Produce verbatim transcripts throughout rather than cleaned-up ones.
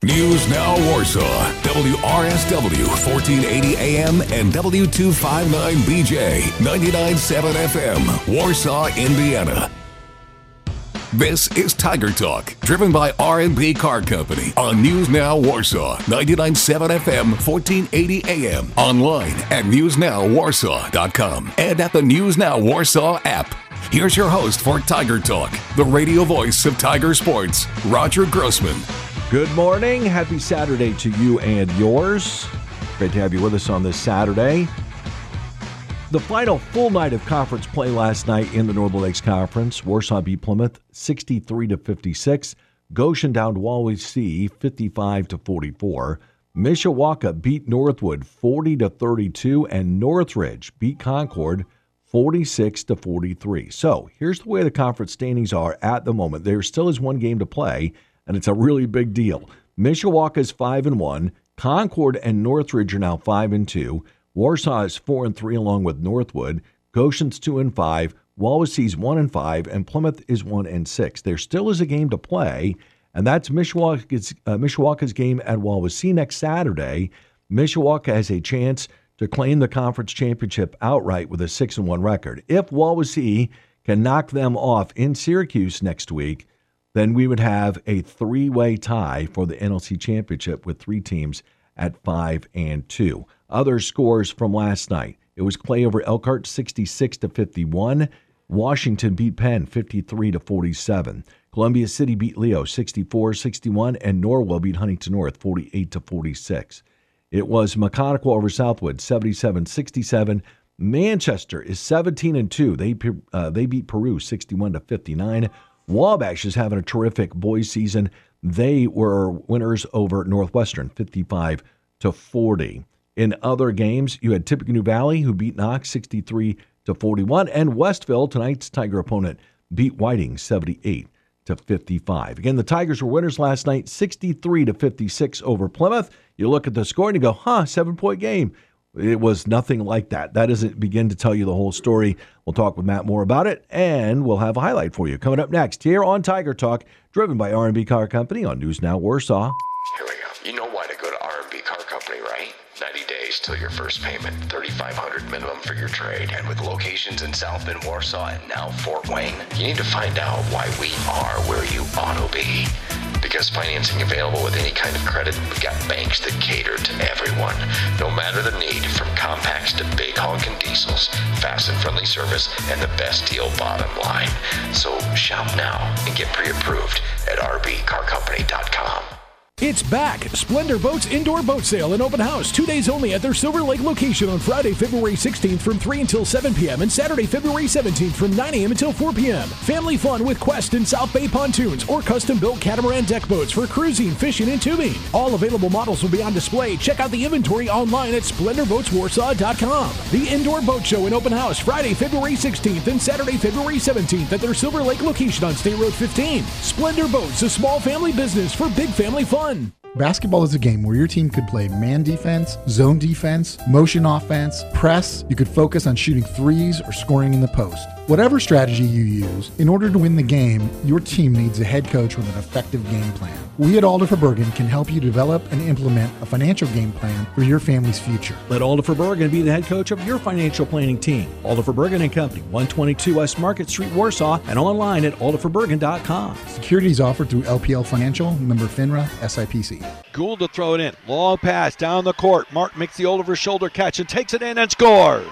News Now Warsaw, W R S W, fourteen eighty A M and W two fifty-nine B J, ninety-nine point seven F M, Warsaw, Indiana. This is Tiger Talk, driven by R and B Car Company on News Now Warsaw, ninety-nine point seven F M, fourteen eighty A M, online at news now warsaw dot com and at the News Now Warsaw app. Here's your host for Tiger Talk, the radio voice of Tiger Sports, Roger Grossman. Good morning. Happy Saturday to you and yours. Great to have you with us on this Saturday. The final full night of conference play last night in the Northern Lakes Conference. Warsaw beat Plymouth sixty-three to fifty-six. Goshen downed Wawasee fifty-five to forty-four. Mishawaka beat Northwood forty to thirty-two, and Northridge beat Concord forty-six to forty-three. So here's the way the conference standings are at the moment. There still is one game to play, and it's a really big deal. Mishawaka is five and one. Concord and Northridge are now five and two. Warsaw is four and three along with Northwood. Goshen's two and five. Wawasee's one and five, and Plymouth is one and six. There still is a game to play, and that's Mishawaka's, uh, Mishawaka's game at Wawasee next Saturday. Mishawaka has a chance to claim the conference championship outright with a six and one record. If Wawasee can knock them off in Syracuse next week, then we would have a three-way tie for the N L C championship with three teams at five and two. Other scores from last night. It was Clay over Elkhart sixty-six to fifty-one. Washington beat Penn fifty-three to forty-seven. Columbia City beat Leo sixty-four sixty-one, and Norwell beat Huntington North forty-eight to forty-six. It was McConaughey over Southwood seventy-seven sixty-seven. Manchester is seventeen and two. They uh, they beat Peru sixty-one to fifty-nine. Wabash is having a terrific boys season. They were winners over Northwestern fifty-five to forty. In other games, you had Tippecanoe Valley, who beat Knox sixty-three to forty-one, and Westville, tonight's Tiger opponent, beat Whiting seventy-eight to fifty-five. Again, the Tigers were winners last night, sixty-three to fifty-six over Plymouth. You look at the score and you go, huh, seven-point game. It was nothing like that. That doesn't begin to tell you the whole story. We'll talk with Matt more about it, and we'll have a highlight for you coming up next here on Tiger Talk, driven by R and B Car Company on News Now Warsaw. Here we go. You know why to go to R and B Car Company, right? ninety days till your first payment, thirty-five hundred dollars minimum for your trade. And with locations in South Bend, Warsaw, and now Fort Wayne, you need to find out why we are where you ought to be. Because financing available with any kind of credit, we've got banks that cater to everyone. No matter the need, from compacts to big honking diesels, fast and friendly service, and the best deal bottom line. So shop now and get pre-approved at r b car company dot com. It's back. Splendor Boats Indoor Boat Sale and Open House. Two days only at their Silver Lake location on Friday, February sixteenth from three until seven p.m. and Saturday, February seventeenth from nine a.m. until four p.m. Family fun with Quest and South Bay pontoons or custom-built catamaran deck boats for cruising, fishing, and tubing. All available models will be on display. Check out the inventory online at splendor boats warsaw dot com. The Indoor Boat Show and Open House Friday, February sixteenth and Saturday, February seventeenth at their Silver Lake location on State Road fifteen. Splendor Boats, a small family business for big family fun. Basketball is a game where your team could play man defense, zone defense, motion offense, press. You could focus on shooting threes or scoring in the post. Whatever strategy you use, in order to win the game, your team needs a head coach with an effective game plan. We at Alder for Bergen can help you develop and implement a financial game plan for your family's future. Let Alder for Bergen be the head coach of your financial planning team. Alder for Bergen and Company, one twenty-two West Market Street, Warsaw, and online at alder for bergen dot com. Securities offered through L P L Financial, member FINRA, S I P C. Gould to throw it in. Long pass down the court. Martin makes the over shoulder catch and takes it in and scores.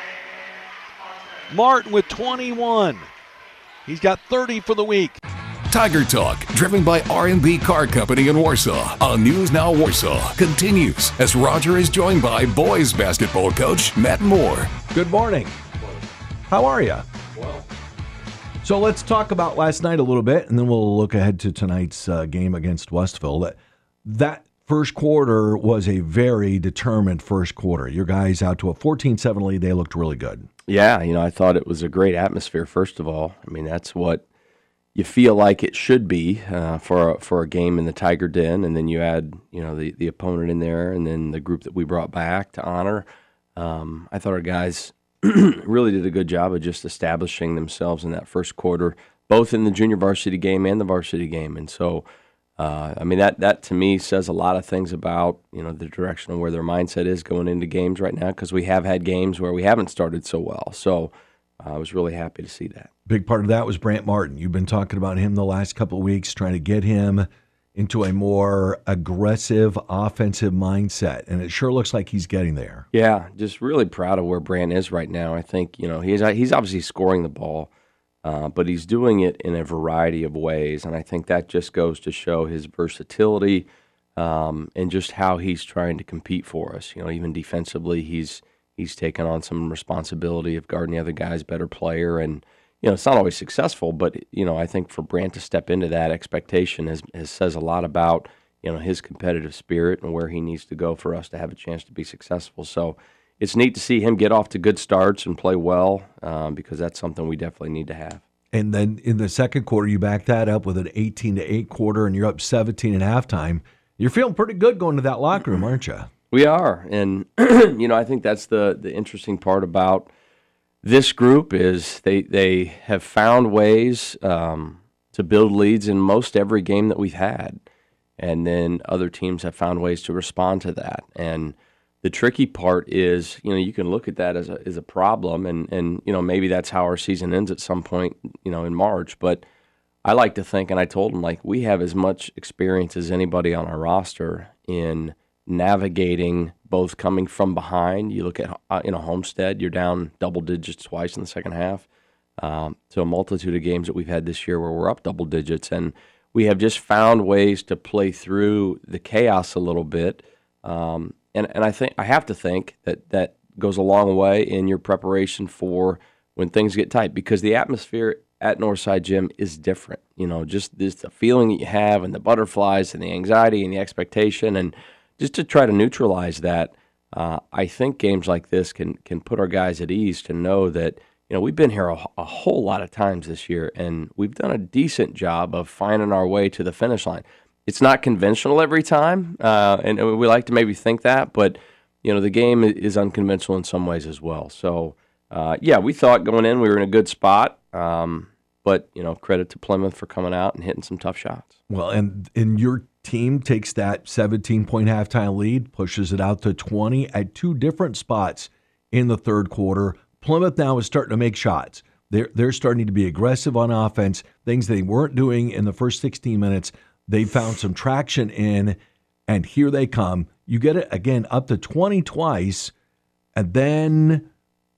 Martin with twenty-one. He's got thirty for the week. Tiger Talk, driven by R and B Car Company in Warsaw on News Now Warsaw, continues as Roger is joined by boys basketball coach Matt Moore. Good morning. How are you? Well. So let's talk about last night a little bit, and then we'll look ahead to tonight's uh, game against Westville. That, that first quarter was a very determined first quarter. Your guys out to a fourteen seven lead. They looked really good. Yeah, you know, I thought it was a great atmosphere, first of all. I mean, that's what you feel like it should be uh, for a, for a game in the Tiger Den, and then you add, you know, the, the opponent in there, and then the group that we brought back to honor. Um, I thought our guys really did a good job of just establishing themselves in that first quarter, both in the junior varsity game and the varsity game. And so Uh, I mean, that, that to me says a lot of things about, you know, the direction of where their mindset is going into games right now, because we have had games where we haven't started so well. So uh, I was really happy to see that. Big part of that was Brant Martin. You've been talking about him the last couple of weeks, trying to get him into a more aggressive offensive mindset, and it sure looks like he's getting there. Yeah, just really proud of where Brant is right now. I think, you know, he's he's obviously scoring the ball, uh, but he's doing it in a variety of ways, and I think that just goes to show his versatility um, and just how he's trying to compete for us. You know, even defensively, he's he's taken on some responsibility of guarding the other guy's better player, and you know, it's not always successful, but, you know, I think for Brant to step into that expectation has, has says a lot about, you know, his competitive spirit and where he needs to go for us to have a chance to be successful. So it's neat to see him get off to good starts and play well um, because that's something we definitely need to have. And then in the second quarter, you back that up with an eighteen to eight quarter, and you're up seventeen at halftime. You're feeling pretty good going to that locker room, aren't you? We are. And, you know, I think that's the, the interesting part about this group is they they have found ways um, to build leads in most every game that we've had, and then other teams have found ways to respond to that. And the tricky part is, you know, you can look at that as a as a problem, and and you know maybe that's how our season ends at some point, you know, in March. But I like to think, and I told them, like, we have as much experience as anybody on our roster in navigating both coming from behind. You look at, uh, you know, Homestead, you're down double digits twice in the second half, um, to a multitude of games that we've had this year where we're up double digits. And we have just found ways to play through the chaos a little bit. Um, and, and I think I have to think that that goes a long way in your preparation for when things get tight, because the atmosphere at Northside Gym is different. You know, just this the feeling that you have and the butterflies and the anxiety and the expectation, and just to try to neutralize that, uh, I think games like this can can put our guys at ease to know that, you know, we've been here a, a whole lot of times this year, and we've done a decent job of finding our way to the finish line. It's not conventional every time, uh, and, and we like to maybe think that, but, you know, the game is unconventional in some ways as well. So, uh, yeah, we thought going in we were in a good spot, um, but, you know, credit to Plymouth for coming out and hitting some tough shots. Well, and in your team takes that seventeen-point halftime lead, pushes it out to twenty at two different spots in the third quarter. Plymouth now is starting to make shots. They're, they're starting to be aggressive on offense, things they weren't doing in the first sixteen minutes. They found some traction in, and here they come. You get it, again, up to twenty twice, and then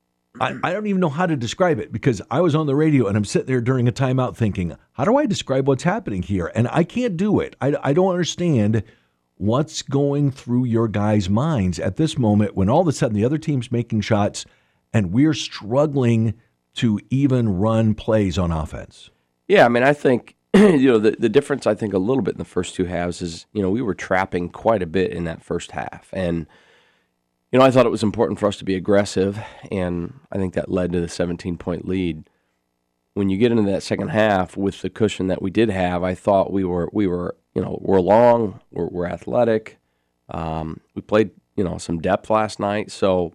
I, I don't even know how to describe it, because I was on the radio and I'm sitting there during a timeout thinking, how do I describe what's happening here? And I can't do it. I, I don't understand what's going through your guys' minds at this moment when all of a sudden the other team's making shots and we're struggling to even run plays on offense. Yeah, I mean, I think, you know, the, the difference, I think, a little bit in the first two halves is, you know, we were trapping quite a bit in that first half. And you know, I thought it was important for us to be aggressive, and I think that led to the seventeen-point lead. When you get into that second half with the cushion that we did have, I thought we were, we were, you know, we're long, we're, we're athletic. Um, we played, you know, some depth last night, so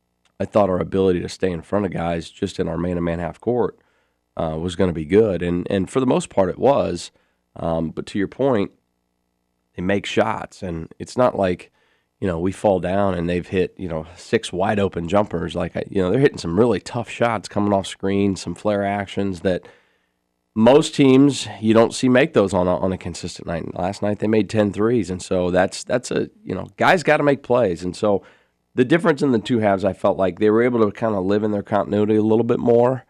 I thought our ability to stay in front of guys just in our man-to-man half court uh, was going to be good, and and for the most part it was. Um, but to your point, they make shots, and it's not like, you know, we fall down and they've hit, you know, six wide open jumpers. Like, you know, they're hitting some really tough shots coming off screen, some flare actions that most teams you don't see make those on a, on a consistent night. Last night they made ten threes, and so that's that's a, you know, guys got to make plays. And so the difference in the two halves, I felt like they were able to kind of live in their continuity a little bit more.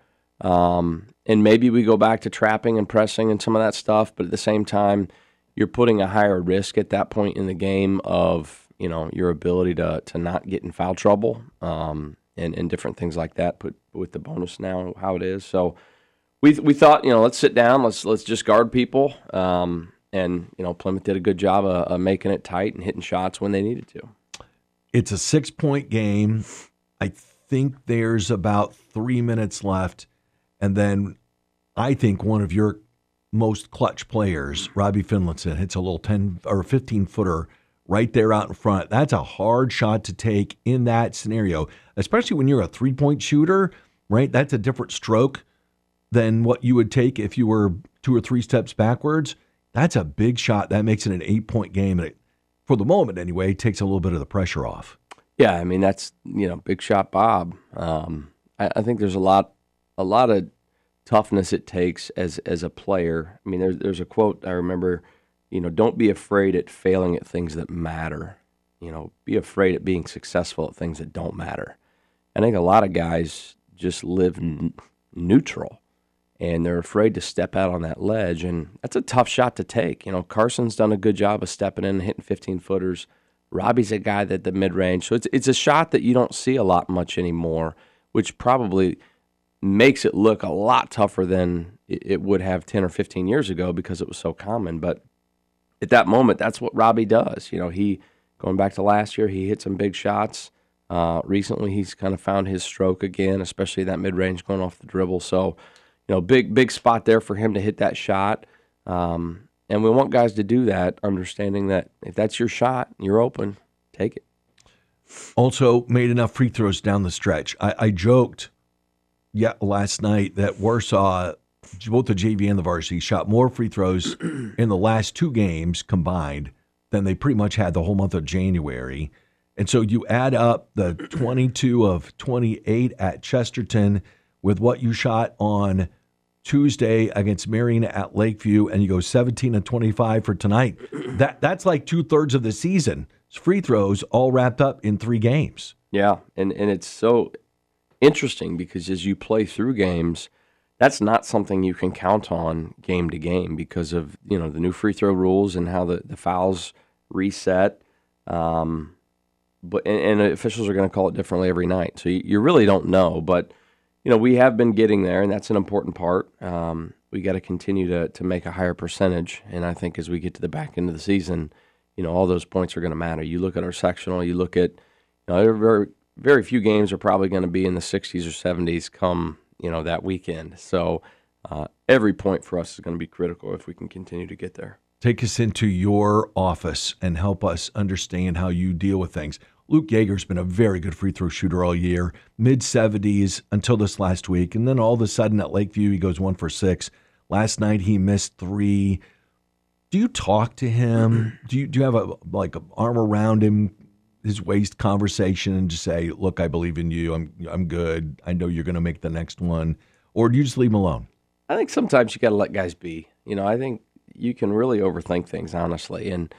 Um, and maybe we go back to trapping and pressing and some of that stuff, but at the same time, you're putting a higher risk at that point in the game of, you know, your ability to to not get in foul trouble, um, and, and different things like that, put with the bonus now, how it is. So we we thought, you know, let's sit down, let's let's just guard people. Um, and, you know, Plymouth did a good job of, of making it tight and hitting shots when they needed to. It's a six-point game. I think there's about three minutes left. And then I think one of your most clutch players, Robbie Finlinson, hits a little ten or fifteen-footer right there out in front. That's a hard shot to take in that scenario, especially when you're a three-point shooter, right? That's a different stroke than what you would take if you were two or three steps backwards. That's a big shot. That makes it an eight-point game, and it, for the moment anyway, takes a little bit of the pressure off. Yeah, I mean, that's, you know, big shot Bob. Um, I, I think there's a lot a lot of toughness it takes as as a player. I mean, there's, there's a quote I remember, you know, don't be afraid at failing at things that matter. You know, be afraid at being successful at things that don't matter. I think a lot of guys just live n- neutral, and they're afraid to step out on that ledge, and that's a tough shot to take. You know, Carson's done a good job of stepping in and hitting fifteen-footers. Robbie's a guy that the mid-range, so it's it's a shot that you don't see a lot much anymore, which probably makes it look a lot tougher than it would have ten or fifteen years ago because it was so common. But at that moment, that's what Robbie does. You know, he, going back to last year, he hit some big shots. Uh, recently, he's kind of found his stroke again, especially that mid-range going off the dribble. So, you know, big, big spot there for him to hit that shot. Um, and we want guys to do that, understanding that if that's your shot, you're open, take it. Also made enough free throws down the stretch. I, I joked yeah, last night that Warsaw, both the J V and the varsity, shot more free throws in the last two games combined than they pretty much had the whole month of January. And so you add up the twenty-two of twenty-eight at Chesterton with what you shot on Tuesday against Marion at Lakeview, and you go seventeen and twenty-five for tonight. That That's like two-thirds of the season. It's free throws all wrapped up in three games. Yeah, and, and it's so interesting because as you play through games, that's not something you can count on game to game because of, you know, the new free throw rules and how the, the fouls reset. Um, but and, and officials are going to call it differently every night. So you, you really don't know. But, you know, we have been getting there, and that's an important part. Um, we got to continue to to make a higher percentage. And I think as we get to the back end of the season, you know, all those points are going to matter. You look at our sectional, you look at, you know, very, very few games are probably going to be in the sixties or seventies come, you know, that weekend. So uh, every point for us is going to be critical if we can continue to get there. Take us into your office and help us understand how you deal with things. Luke Yeager's been a very good free throw shooter all year, mid-seventies until this last week. And then all of a sudden at Lakeview, he goes one for six. Last night he missed three. Do you talk to him? Do you do you have a like an arm around him, his waist conversation, and just say, look, I believe in you. I'm I'm good. I know you're going to make the next one. Or do you just leave him alone? I think sometimes you got to let guys be. You know, I think you can really overthink things, honestly. And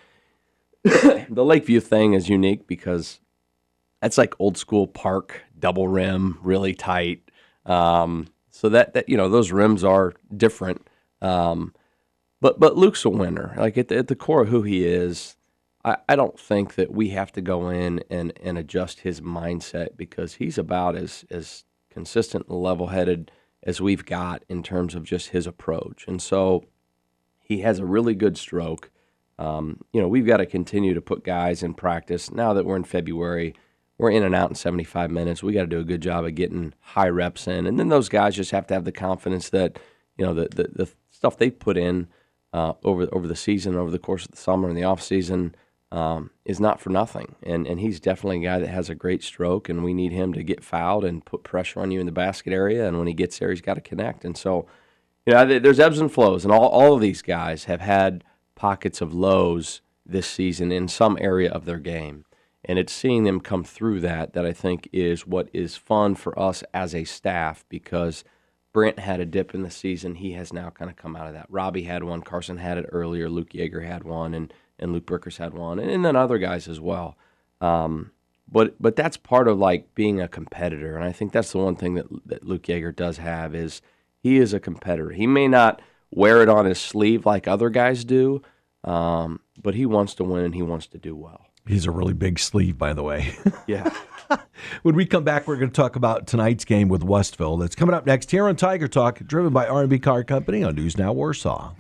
the Lakeview thing is unique because that's like old school park, double rim, really tight. Um, so that, that, you know, those rims are different. Um, but but Luke's a winner. Like at the, at the core of who he is, I, I don't think that we have to go in and, and adjust his mindset because he's about as, as consistent and level-headed as we've got in terms of just his approach. And so he has a really good stroke. Um, you know, we've got to continue to put guys in practice. Now that we're in February, we're in and out in seventy-five minutes. We got to do a good job of getting high reps in. And then those guys just have to have the confidence that, you know, the the, the stuff they put in uh, over over the season, over the course of the summer and the off season, um, is not for nothing. And and he's definitely a guy that has a great stroke, and we need him to get fouled and put pressure on you in the basket area. And when he gets there, he's got to connect. And so, you know, there's ebbs and flows, and all, all of these guys have had pockets of lows this season in some area of their game. And it's seeing them come through that that I think is what is fun for us as a staff because Brent had a dip in the season. He has now kind of come out of that. Robbie had one. Carson had it earlier. Luke Yeager had one, and, and Luke Brickers had one, and, and then other guys as well. Um, but but that's part of, like, being a competitor, and I think that's the one thing that, that Luke Yeager does have is he is a competitor. He may not wear it on his sleeve like other guys do, um, but he wants to win and he wants to do well. He's a really big sleeve, by the way. Yeah. When we come back, we're going to talk about tonight's game with Westville. That's coming up next here on Tiger Talk, driven by R and B Car Company on News Now Warsaw.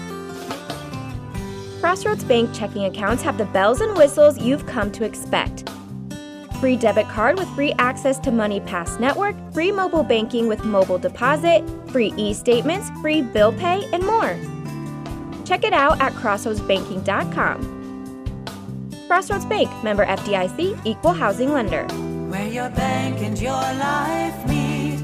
Crossroads Bank checking accounts have the bells and whistles you've come to expect. Free debit card with free access to MoneyPass Network, free mobile banking with mobile deposit, free e-statements, free bill pay, and more. Check it out at crossroads banking dot com. Crossroads Bank, member F D I C, equal housing lender. Where your bank and your life meet,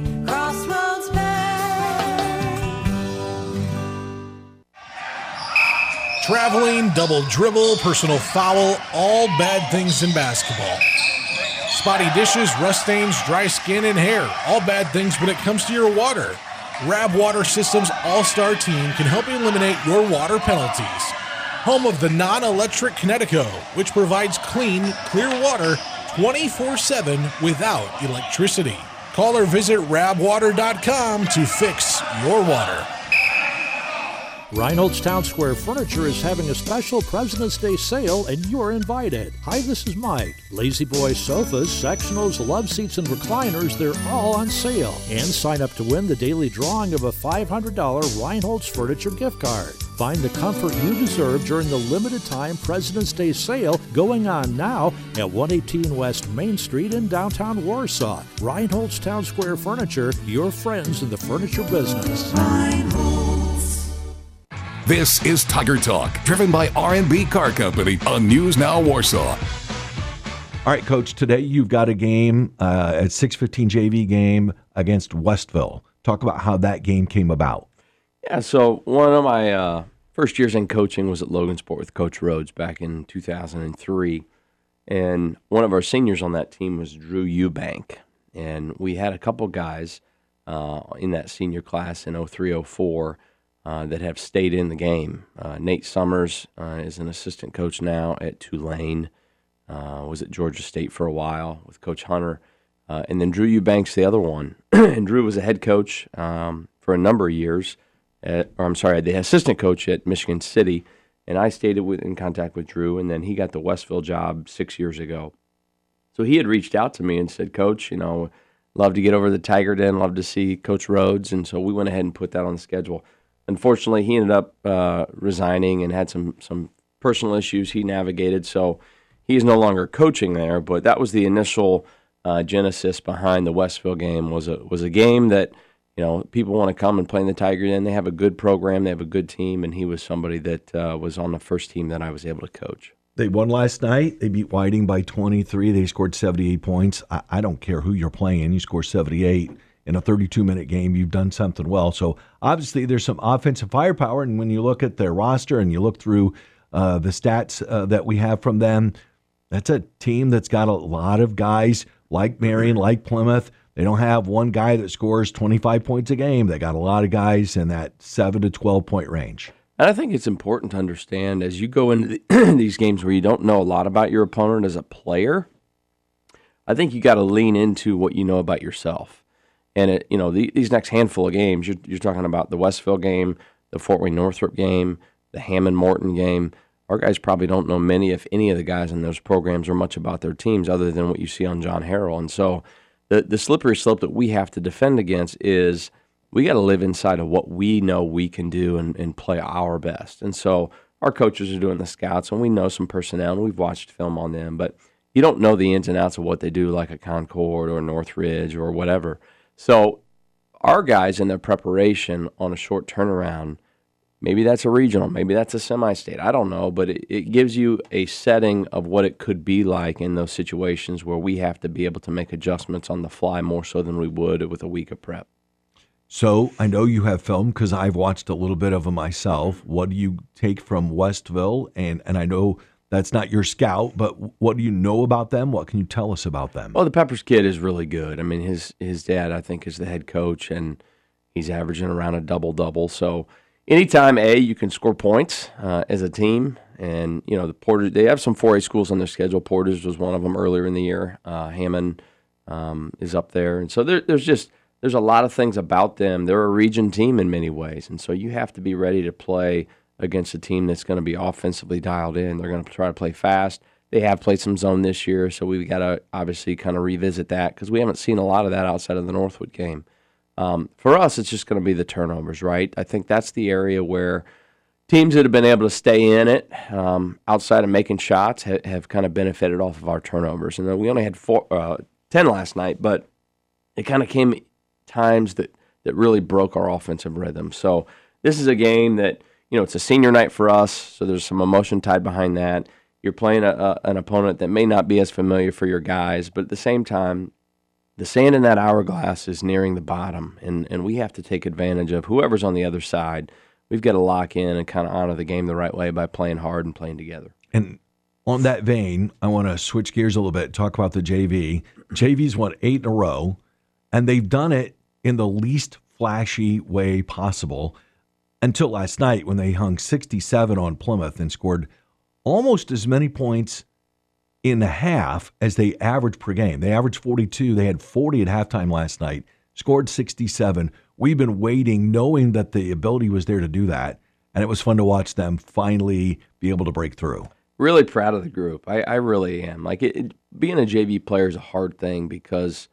Crossroads Bank. Traveling, double dribble, personal foul, all bad things in basketball. Spotty dishes, rust stains, dry skin, and hair, all bad things when it comes to your water. Rab Water Systems All-Star Team can help eliminate your water penalties. Home of the non-electric Connecticut, which provides clean, clear water twenty-four seven without electricity. Call or visit rab water dot com to fix your water. Reinhold's Town Square Furniture is having a special President's Day sale, and you're invited. Hi, this is Mike. Lazy Boy sofas, sectionals, love seats, and recliners, they're all on sale. And sign up to win the daily drawing of a five hundred dollars Reinhold's Furniture gift card. Find the comfort you deserve during the limited-time President's Day sale going on now at one eighteen West Main Street in downtown Warsaw. Reinhold's Town Square Furniture, your friends in the furniture business. This is Tiger Talk, driven by R and B Car Company on News Now Warsaw. All right, Coach, today you've got a game uh, at six fifteen J V game against Westville. Talk about how that game came about. Yeah, so one of my uh, first years in coaching was at Logansport with Coach Rhodes back in two thousand three. And one of our seniors on that team was Drew Eubank. And we had a couple guys uh, in that senior class in oh three oh four uh, that have stayed in the game. Uh, Nate Summers uh, is an assistant coach now at Tulane, uh, was at Georgia State for a while with Coach Hunter. Uh, and then Drew Eubank's the other one. And Drew was a head coach um, for a number of years. At, or I'm sorry, the assistant coach at Michigan City. And I stayed with, in contact with Drew, and then he got the Westville job six years ago. So he had reached out to me and said, Coach, you know, love to get over to the Tiger Den, love to see Coach Rhodes. And so we went ahead and put that on the schedule. Unfortunately, he ended up uh, resigning and had some, some personal issues he navigated. So he's no longer coaching there. But that was the initial uh, genesis behind the Westville game, was a, was a game that, you know, people want to come and play in the Tiger Den. They have a good program. They have a good team. And he was somebody that uh, was on the first team that I was able to coach. They won last night. They beat Whiting by twenty-three. They scored seventy-eight points. I, I don't care who you're playing. You score seventy-eight in a thirty-two minute game. You've done something well. So obviously there's some offensive firepower. And when you look at their roster and you look through uh, the stats uh, that we have from them, that's a team that's got a lot of guys like Marion, like Plymouth. They don't have one guy that scores twenty-five points a game. They got a lot of guys in that seven to twelve point range. And I think it's important to understand as you go into the, these games where you don't know a lot about your opponent as a player, I think you got to lean into what you know about yourself. And, it, you know, the, these next handful of games, you're, you're talking about the Westville game, the Fort Wayne-Northrop game, the Hammond-Morton game. Our guys probably don't know many, if any of the guys in those programs or much about their teams other than what you see on John Harrell. And so the, the slippery slope that we have to defend against is we got to live inside of what we know we can do and, and play our best. And so our coaches are doing the scouts, and we know some personnel, and we've watched film on them, but you don't know the ins and outs of what they do like a Concord or Northridge or whatever. So our guys in their preparation on a short turnaround, maybe that's a regional, maybe that's a semi-state, I don't know, but it, it gives you a setting of what it could be like in those situations where we have to be able to make adjustments on the fly more so than we would with a week of prep. So I know you have film because I've watched a little bit of them myself. What do you take from Westville? And, and I know that's not your scout, but what do you know about them? What can you tell us about them? Well, the Peppers kid is really good. I mean, his his dad, I think, is the head coach, and he's averaging around a double-double. So anytime, A, you can score points uh, as a team, and, you know, the Porters, they have some four A schools on their schedule. Porters was one of them earlier in the year. Uh, Hammond um, is up there. And so there, there's just there's a lot of things about them. They're a region team in many ways, and so you have to be ready to play against a team that's going to be offensively dialed in. They're going to try to play fast. They have played some zone this year, so we've got to obviously kind of revisit that because we haven't seen a lot of that outside of the Northwood game. Um, for us, it's just going to be the turnovers, right? I think that's the area where teams that have been able to stay in it um, outside of making shots ha- have kind of benefited off of our turnovers. And then we only had four, uh, ten last night, but it kind of came times that, that really broke our offensive rhythm. So this is a game that, you know, it's a senior night for us, so there's some emotion tied behind that. You're playing a, a, an opponent that may not be as familiar for your guys, but at the same time, the sand in that hourglass is nearing the bottom, and, and we have to take advantage of whoever's on the other side. we've got to lock in and kind of honor the game the right way by playing hard and playing together. And on that vein, I want to switch gears a little bit, talk about the J V. J V's won eight in a row, and they've done it in the least flashy way possible until last night when they hung sixty-seven on Plymouth and scored almost as many points in the half as they average per game. They averaged forty-two. They had forty at halftime last night, scored sixty-seven. We've been waiting, knowing that the ability was there to do that, and it was fun to watch them finally be able to break through. Really proud of the group. I, I really am. Like it, it, being a J V player is a hard thing because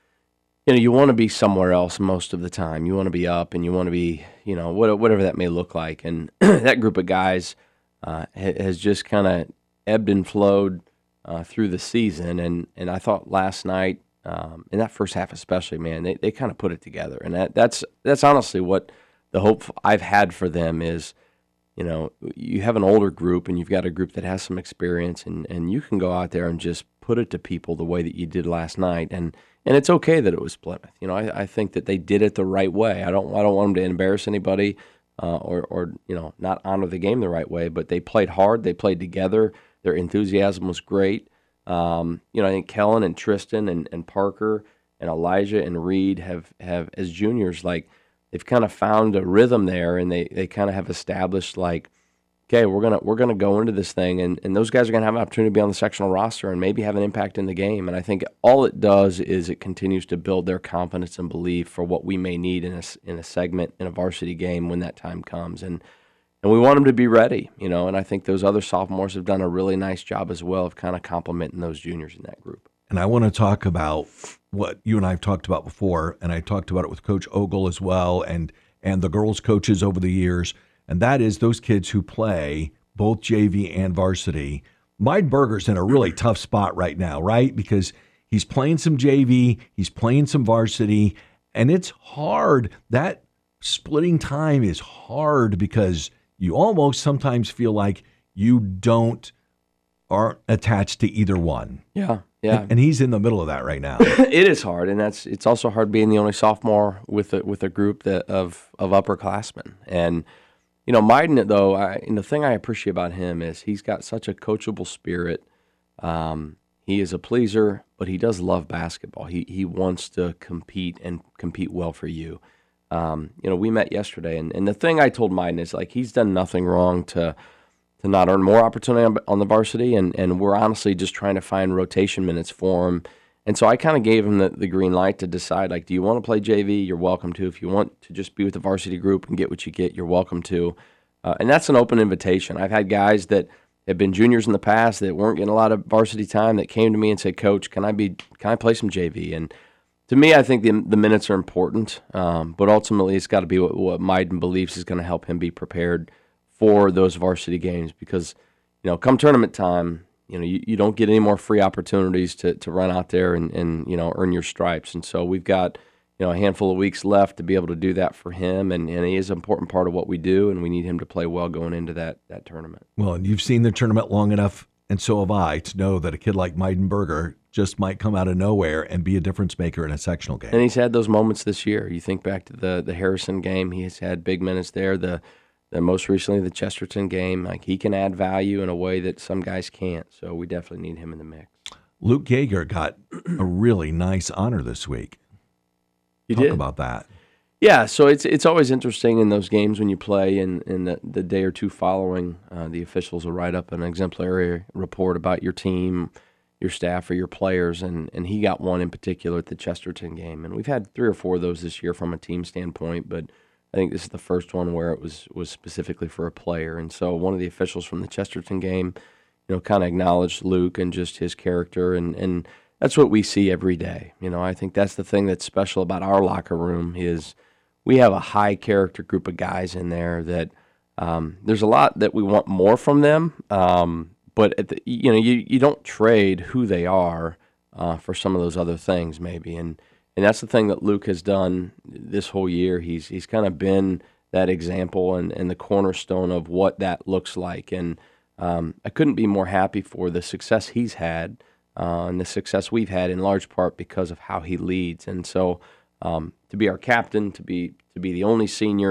you know you want to be somewhere else most of the time. You want to be up, and you want to be, you know, whatever that may look like. And that group of guys uh, has just kind of ebbed and flowed uh, through the season. And, and I thought last night, um, in that first half especially, man, they, they kind of put it together. And that, that's that's honestly what the hope I've had for them is. You know, you have an older group and you've got a group that has some experience, and, and you can go out there and just put it to people the way that you did last night. And, and it's okay that it was Plymouth. You know, I, I think that they did it the right way. I don't I don't want them to embarrass anybody uh, or, or, you know, not honor the game the right way, but they played hard. They played together. Their enthusiasm was great. Um, you know, I think Kellen and Tristan and, and Parker and Elijah and Reed have, have, as juniors, like, they've kind of found a rhythm there, and they, they kind of have established, like, okay, we're gonna we're gonna go into this thing, and, and those guys are gonna have an opportunity to be on the sectional roster and maybe have an impact in the game. And I think all it does is it continues to build their confidence and belief for what we may need in a in a segment in a varsity game when that time comes. And and we want them to be ready, you know. And I think those other sophomores have done a really nice job as well of kind of complementing those juniors in that group. And I want to talk about what you and I have talked about before, and I talked about it with Coach Ogle as well, and and the girls' coaches over the years, and that is those kids who play both J V and varsity. Meidberger's in a really tough spot right now, right? Because he's playing some J V, he's playing some varsity, and it's hard. That splitting time is hard because you almost sometimes feel like you don't aren't attached to either one. Yeah. Yeah, and, and he's in the middle of that right now. It is hard, and that's it's also hard being the only sophomore with a, with a group that of of upperclassmen. And you know, Meiden, though, I, and the thing I appreciate about him is he's got such a coachable spirit. Um, he is a pleaser, but he does love basketball. He he wants to compete and compete well for you. Um, you know, we met yesterday, and, and the thing I told Meiden is like he's done nothing wrong to. to not earn more opportunity on, on the varsity, and, and we're honestly just trying to find rotation minutes for him. And so I kind of gave him the, the green light to decide, like, do you want to play J V? You're welcome to. If you want to just be with the varsity group and get what you get, you're welcome to. Uh, and that's an open invitation. I've had guys that have been juniors in the past that weren't getting a lot of varsity time that came to me and said, Coach, can I be can I play some J V? And to me, I think the, the minutes are important, um, but ultimately it's got to be what, what Meiden believes is going to help him be prepared for those varsity games, because, you know, come tournament time, you know, you, you don't get any more free opportunities to, to run out there and, and, you know, earn your stripes. And so we've got, you know, a handful of weeks left to be able to do that for him, and, and he is an important part of what we do, and we need him to play well going into that, that tournament. Well, and you've seen the tournament long enough, and so have I, to know that a kid like Meidenberger just might come out of nowhere and be a difference maker in a sectional game. And he's had those moments this year. You think back to the, the Harrison game, he has had big minutes there. The The most recently, the Chesterton game, like he can add value in a way that some guys can't. So we definitely need him in the mix. Luke Gager got a really nice honor this week. You Talk did? about that. Yeah, so it's it's always interesting in those games when you play, and in the, the day or two following, uh, the officials will write up an exemplary report about your team, your staff, or your players, and, and he got one in particular at the Chesterton game. And we've had three or four of those this year from a team standpoint, but I think this is the first one where it was was specifically for a player. And so one of the officials from the Chesterton game, you know, kind of acknowledged Luke and just his character, and, and that's what we see every day. You know, I think that's the thing that's special about our locker room is we have a high character group of guys in there that um, there's a lot that we want more from them, um, but at the, you know, you, you don't trade who they are uh, for some of those other things maybe. And And that's the thing that Luke has done this whole year. He's he's kind of been that example and, and the cornerstone of what that looks like. And um, I couldn't be more happy for the success he's had uh, and the success we've had in large part because of how he leads. And so um, to be our captain, to be to be the only senior,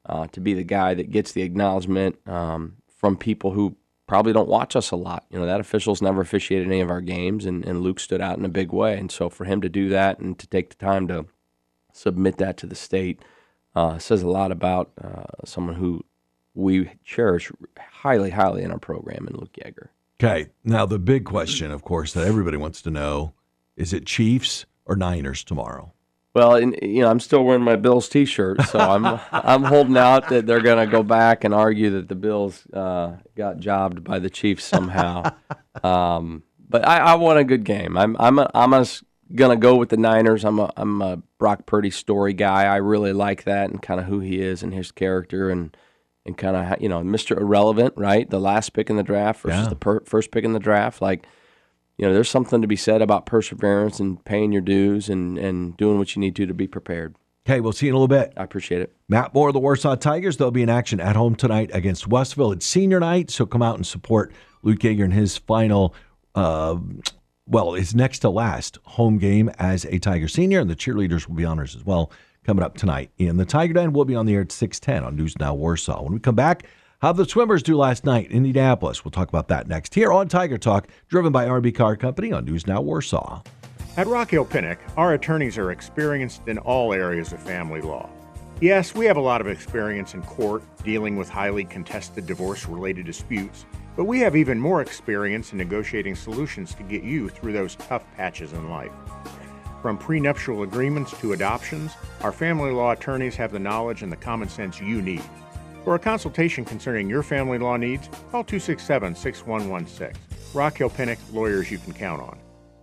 uh, to be the guy that gets the acknowledgement um, from people who probably don't watch us a lot. You know, that official's never officiated any of our games, and, and Luke stood out in a big way. And so for him to do that and to take the time to submit that to the state uh, says a lot about uh, someone who we cherish highly, highly in our program in Luke Yeager. Okay, now the big question, of course, that everybody wants to know, is it Chiefs or Niners tomorrow? Well, and, you know, I'm still wearing my Bills T-shirt, so I'm I'm holding out that they're going to go back and argue that the Bills uh, got jobbed by the Chiefs somehow. um, but I, I want a good game. I'm I'm a, I'm a, gonna go with the Niners. I'm a I'm a Brock Purdy story guy. I really like that and kind of who he is and his character and and kind of, you know, Mister Irrelevant, right? The last pick in the draft versus Yeah. the per- first pick in the draft, like. You know, there's something to be said about perseverance and paying your dues and, and doing what you need to to be prepared. Okay, we'll see you in a little bit. I appreciate it. Matt Moore of the Warsaw Tigers, they'll be in action at home tonight against Westville. It's senior night, so come out and support Luke Yeager in his final, uh, well, his next to last home game as a Tiger senior, and the cheerleaders will be honors as well coming up tonight. In the Tiger Den, we'll be on the air at six ten on News Now Warsaw. When we come back, how did the swimmers do last night in Indianapolis? We'll talk about that next here on Tiger Talk, driven by R and B Car Company on News Now Warsaw. At Rock Hill Pinnock, our attorneys are experienced in all areas of family law. Yes, we have a lot of experience in court dealing with highly contested divorce-related disputes, but we have even more experience in negotiating solutions to get you through those tough patches in life. From prenuptial agreements to adoptions, our family law attorneys have the knowledge and the common sense you need. For a consultation concerning your family law needs, call two six seven, six one one six. Rock Hill Pinnock, lawyers you can count on.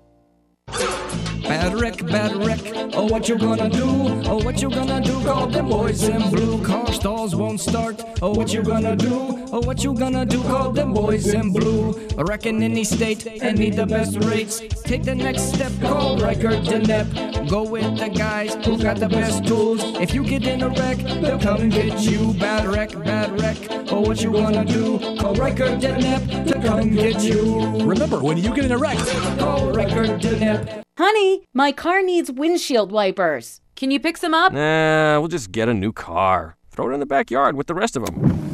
Bad wreck, bad wreck, oh what you gonna do, oh what you gonna do, call them boys in blue, car stalls won't start, oh what you gonna do, oh what you gonna do, call them boys in blue, wrecking any state and need the best rates, take the next step, call Riker Denep, go with the guys who got the best tools, if you get in a wreck, they'll come and get you, bad wreck, bad wreck, oh what you gonna do, call Riker Denep to come get you. Remember, when you get in a wreck, call Riker Denep. Honey, my car needs windshield wipers. Can you pick some up? Nah, we'll just get a new car. Throw it in the backyard with the rest of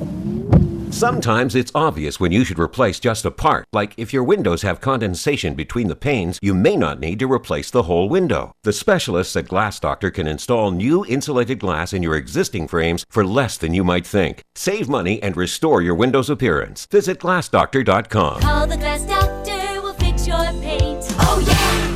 them. Sometimes it's obvious when you should replace just a part. Like if your windows have condensation between the panes, you may not need to replace the whole window. The specialists at Glass Doctor can install new insulated glass in your existing frames for less than you might think. Save money and restore your window's appearance. Visit glass doctor dot com. Call the Glass Doctor, we'll fix your paint. Oh yeah!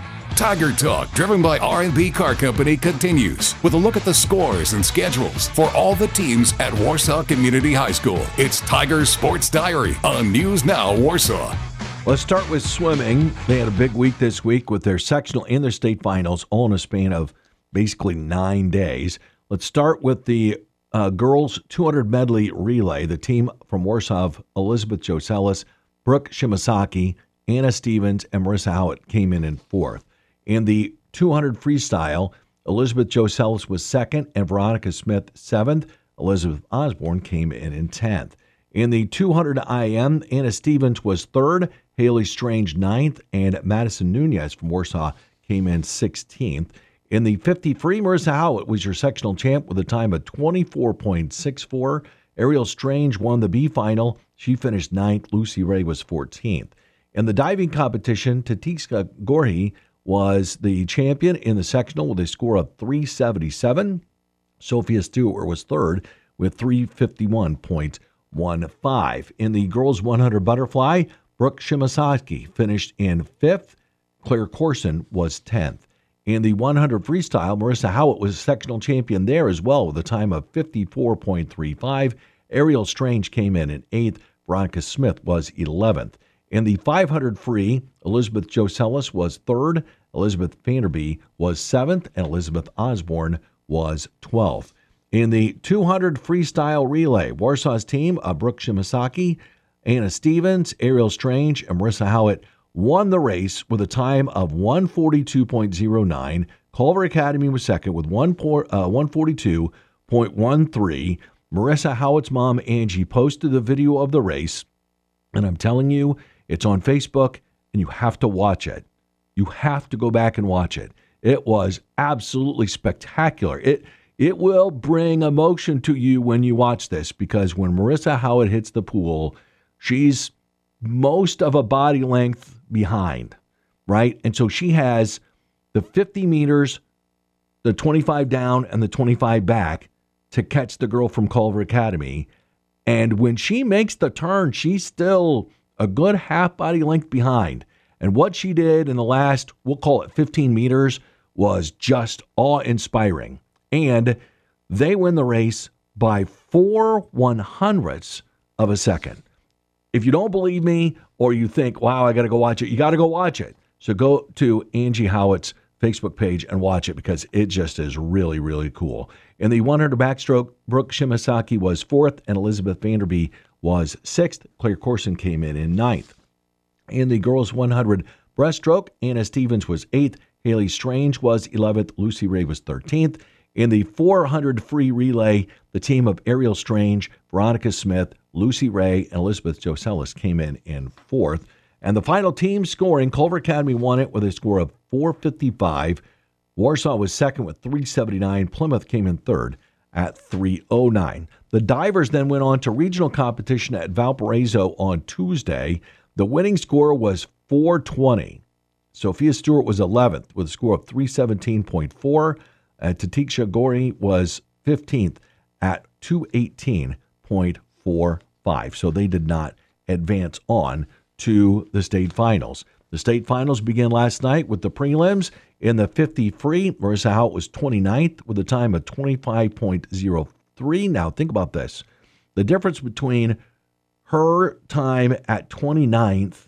Tiger Talk, driven by R and B Car Company, continues with a look at the scores and schedules for all the teams at Warsaw Community High School. It's Tiger Sports Diary on News Now Warsaw. Let's start with swimming. They had a big week this week with their sectional and their state finals, all in a span of basically nine days. Let's start with the uh, girls two hundred medley relay. The team from Warsaw of Elizabeth Joselis, Brooke Shimasaki, Anna Stevens, and Marissa Howitt came in in fourth. In the two hundred freestyle, Elizabeth Joselis was second and Veronica Smith seventh. Elizabeth Osborne came in in tenth. In the two hundred I M, Anna Stevens was third, Haley Strange ninth, and Madison Nunez from Warsaw came in sixteenth. In the fifty free, Marissa Howitt was your sectional champ with a time of twenty-four point six four. Ariel Strange won the B final. She finished ninth. Lucy Ray was fourteenth. In the diving competition, Tatiska Gorhi was the champion in the sectional with a score of three seventy-seven. Sophia Stewart was third with three fifty-one point one five. In the girls one hundred butterfly, Brooke Shimasaki finished in fifth. Claire Corson was tenth. In the one hundred freestyle, Marissa Howitt was sectional champion there as well with a time of fifty-four point three five. Ariel Strange came in in eighth. Veronica Smith was eleventh. In the five hundred free, Elizabeth Joselis was third, Elizabeth Vanderby was seventh, and Elizabeth Osborne was twelfth. In the two hundred freestyle relay, Warsaw's team of Brooke Shimasaki, Anna Stevens, Ariel Strange, and Marissa Howitt won the race with a time of one forty-two point oh nine. Culver Academy was second with one forty-two point one three. Marissa Howitt's mom, Angie, posted the video of the race, and I'm telling you, it's on Facebook, and you have to watch it. You have to go back and watch it. It was absolutely spectacular. It It will bring emotion to you when you watch this, because when Marissa Howard hits the pool, she's most of a body length behind, right? And so she has the fifty meters, the twenty-five down, and the twenty-five back to catch the girl from Culver Academy. And when she makes the turn, she's still a good half body length behind. And what she did in the last, we'll call it fifteen meters, was just awe-inspiring. And they win the race by four one hundredths of a second. If you don't believe me, or you think, wow, I got to go watch it, you got to go watch it. So go to Angie Howitt's Facebook page and watch it, because it just is really, really cool. In the one hundred backstroke, Brooke Shimasaki was fourth, and Elizabeth Vanderby was sixth. Claire Corson came in in ninth. In the girls one hundred breaststroke, Anna Stevens was eighth. Haley Strange was eleventh. Lucy Ray was thirteenth. In the four hundred free relay, the team of Ariel Strange, Veronica Smith, Lucy Ray, and Elizabeth Joselis came in in fourth. And the final team scoring, Culver Academy won it with a score of four fifty-five. Warsaw was second with three seventy-nine. Plymouth came in third at three oh nine. The divers then went on to regional competition at Valparaiso on Tuesday. The winning score was four twenty. Sophia Stewart was eleventh with a score of three seventeen point four. Uh, Tatiksha Gori was fifteenth at two eighteen point four five. So they did not advance on to the state finals. The state finals began last night with the prelims. In the fifty free, Marissa Howard was twenty-ninth with a time of twenty-five point oh three. Now think about this. The difference between her time at twenty-ninth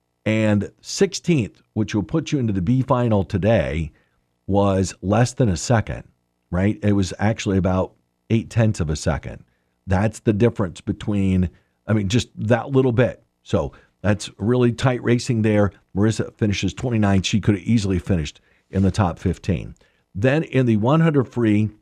and sixteenth, which will put you into the B final today, was less than a second, right? It was actually about eight tenths of a second. That's the difference between, I mean, just that little bit. So that's really tight racing there. Marissa finishes twenty-ninth. She could have easily finished in the top fifteen. Then in the one hundred free,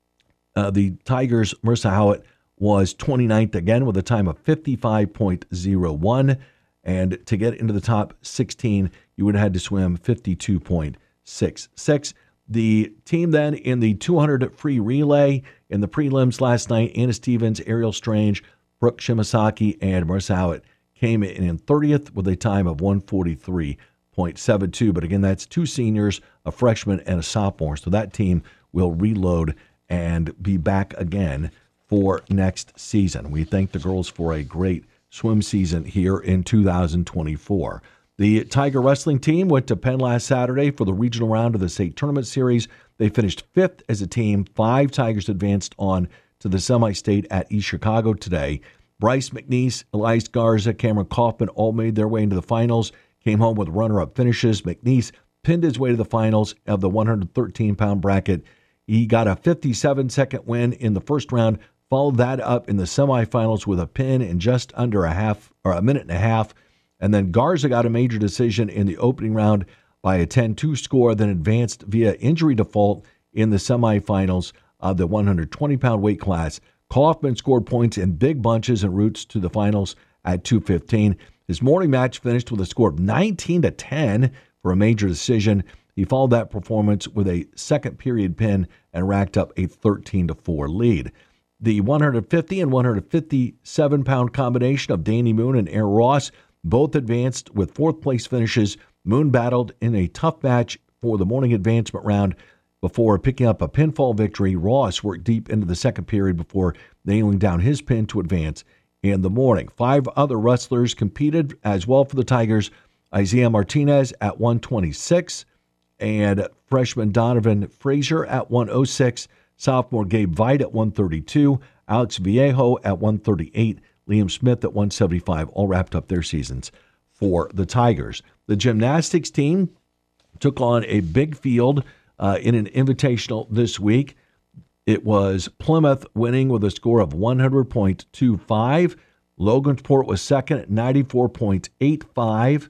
uh, the Tigers' Marissa Howard was twenty-ninth again with a time of fifty-five point oh one. And to get into the top sixteen, you would have had to swim fifty-two point six six. The team then in the two hundred free relay in the prelims last night, Anna Stevens, Ariel Strange, Brooke Shimasaki, and Marissa Howard came in in thirtieth with a time of one forty-three point seven two. But again, that's two seniors, a freshman, and a sophomore. So that team will reload and be back again for next season. We thank the girls for a great swim season here in two thousand twenty-four. The Tiger wrestling team went to Penn last Saturday for the regional round of the state tournament series. They finished fifth as a team. Five Tigers advanced on to the semi-state at East Chicago today. Bryce McNeese, Elias Garza, Cameron Kaufman all made their way into the finals, came home with runner-up finishes. McNeese pinned his way to the finals of the one hundred thirteen pound bracket. He got a fifty-seven second win in the first round, followed that up in the semifinals with a pin in just under a half or a minute and a half. And then Garza got a major decision in the opening round by a ten two score, then advanced via injury default in the semifinals of the one hundred twenty pound weight class. Kaufman scored points in big bunches en route to the finals at two fifteen. His morning match finished with a score of nineteen to ten for a major decision. He followed that performance with a second period pin and racked up a thirteen to four lead. The one hundred fifty and one hundred fifty-seven pound combination of Danny Moon and Aaron Ross both advanced with fourth place finishes. Moon battled in a tough match for the morning advancement round before picking up a pinfall victory. Ross worked deep into the second period before nailing down his pin to advance in the morning. Five other wrestlers competed as well for the Tigers. Isaiah Martinez at one twenty-six and freshman Donovan Frazier at one oh six. Sophomore Gabe Veit at one thirty-two. Alex Viejo at one thirty-eight. Liam Smith at one seventy-five, all wrapped up their seasons for the Tigers. The gymnastics team took on a big field uh, in an invitational this week. It was Plymouth winning with a score of one hundred point two five. Logansport was second at ninety-four point eight five.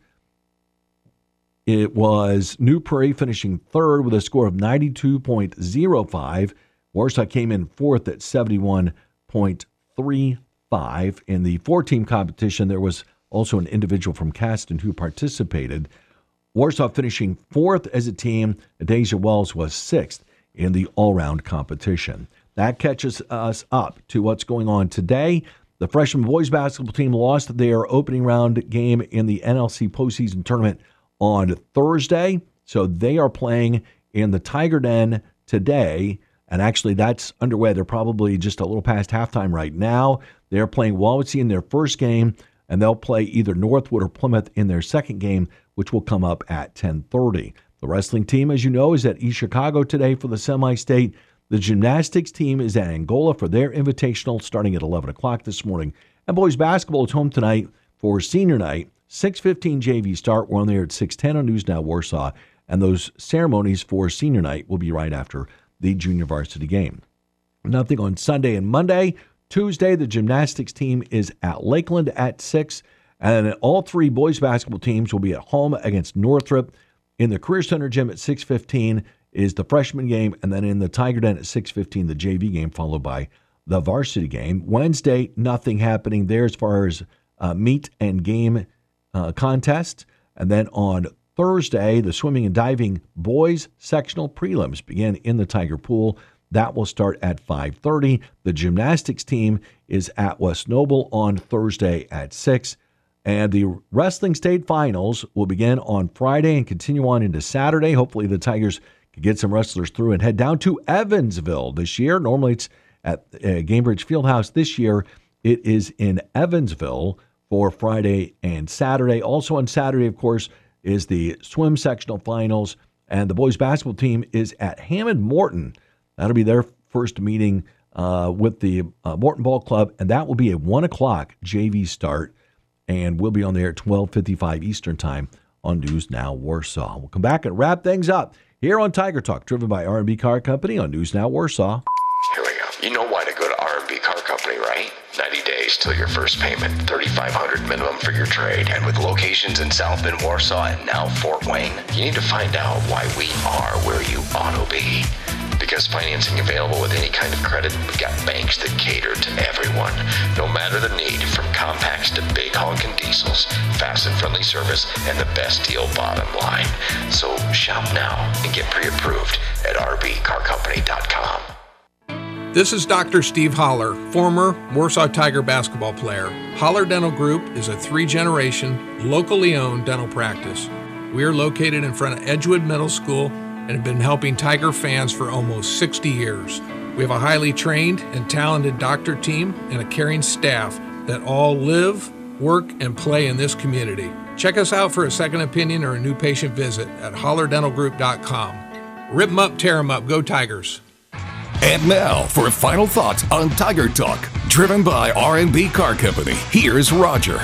It was New Prairie finishing third with a score of ninety-two point oh five. Warsaw came in fourth at seventy-one point three five. In the four-team competition, there was also an individual from Caston who participated. Warsaw finishing fourth as a team. Adasia Wells was sixth. in the all-round competition. That catches us up to what's going on today. The freshman boys basketball team lost their opening round game in the N L C postseason tournament on Thursday, so they are playing in the Tiger Den today, and actually that's underway. They're probably just a little past halftime right now. They're playing Wawasee in their first game, and they'll play either Northwood or Plymouth in their second game, which will come up at ten thirty. The wrestling team, as you know, is at East Chicago today for the semi-state. The gymnastics team is at Angola for their invitational starting at eleven o'clock this morning. And boys basketball is home tonight for senior night. six fifteen J V start. We're on there at six ten on News Now Warsaw. And those ceremonies for senior night will be right after the junior varsity game. Nothing on Sunday and Monday. Tuesday, the gymnastics team is at Lakeland at six. And all three boys basketball teams will be at home against Northrop. In the Career Center gym at six fifteen is the freshman game, and then in the Tiger Den at six fifteen, the J V game, followed by the varsity game. Wednesday, nothing happening there as far as uh, meet and game uh, contest. And then on Thursday, the swimming and diving boys sectional prelims begin in the Tiger Pool. That will start at five thirty. The gymnastics team is at West Noble on Thursday at six. And the wrestling state finals will begin on Friday and continue on into Saturday. Hopefully the Tigers can get some wrestlers through and head down to Evansville this year. Normally it's at uh, Gainbridge Fieldhouse. This year it is in Evansville for Friday and Saturday. Also on Saturday, of course, is the swim sectional finals. And the boys basketball team is at Hammond Morton. That'll be their first meeting uh, with the uh, Morton Ball Club. And that will be a one o'clock J V start. And we'll be on there at twelve fifty-five Eastern Time on News Now Warsaw. We'll come back and wrap things up here on Tiger Talk, driven by R and B Car Company on News Now Warsaw. Here we go. You know why to go to R and B Car Company, right? ninety days till your first payment, thirty-five hundred dollars minimum for your trade. And with locations in South Bend, Warsaw, and now Fort Wayne, you need to find out why we are where you ought to be. Because financing available with any kind of credit, we got banks that cater to everyone. No matter the need, from compacts to big honking diesels, fast and friendly service, and the best deal bottom line. So shop now and get pre-approved at r b car company dot com. This is Doctor Steve Holler, former Warsaw Tiger basketball player. Holler Dental Group is a three-generation, locally owned dental practice. We are located in front of Edgewood Middle School and have been helping Tiger fans for almost sixty years. We have a highly trained and talented doctor team and a caring staff that all live, work, and play in this community. Check us out for a second opinion or a new patient visit at holler dental group dot com. Rip 'em up, tear 'em up, go Tigers. And now for final thoughts on Tiger Talk, driven by R and B Car Company. Here's Roger.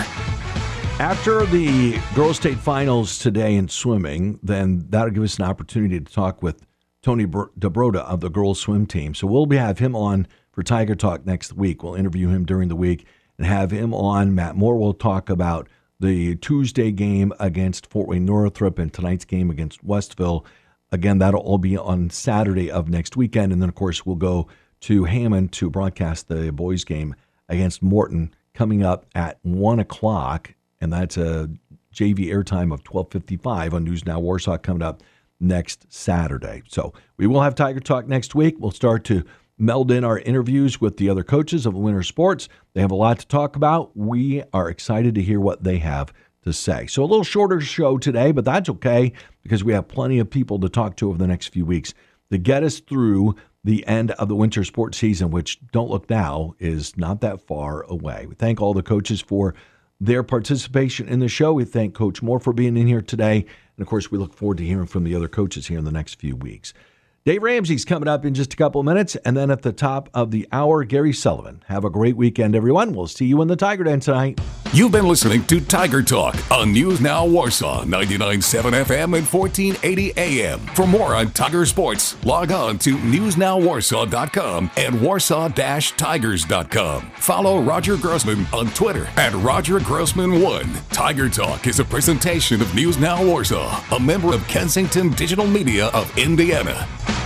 After the girls' state finals today in swimming, then that'll give us an opportunity to talk with Tony DeBroda of the girls' swim team. So we'll be, have him on for Tiger Talk next week. We'll interview him during the week and have him on. Matt Moore will talk about the Tuesday game against Fort Wayne Northrop and tonight's game against Westville. Again, that'll all be on Saturday of next weekend. And then, of course, we'll go to Hammond to broadcast the boys' game against Morton coming up at one o'clock. And that's a J V airtime of twelve fifty-five on News Now Warsaw coming up next Saturday. So we will have Tiger Talk next week. We'll start to meld in our interviews with the other coaches of Winter Sports. They have a lot to talk about. We are excited to hear what they have to say. So a little shorter show today, but that's okay because we have plenty of people to talk to over the next few weeks to get us through the end of the winter sports season, which, don't look now, is not that far away. We thank all the coaches for their participation in the show. We thank Coach Moore for being in here today. And, of course, we look forward to hearing from the other coaches here in the next few weeks. Dave Ramsey's coming up in just a couple of minutes. And then at the top of the hour, Gary Sullivan. Have a great weekend, everyone. We'll see you in the Tiger Den tonight. You've been listening to Tiger Talk on News Now Warsaw, ninety-nine point seven F M and fourteen eighty A M. For more on Tiger sports, log on to news now warsaw dot com and warsaw dash tigers dot com. Follow Roger Grossman on Twitter at Roger Grossman one. Tiger Talk is a presentation of News Now Warsaw, a member of Kensington Digital Media of Indiana.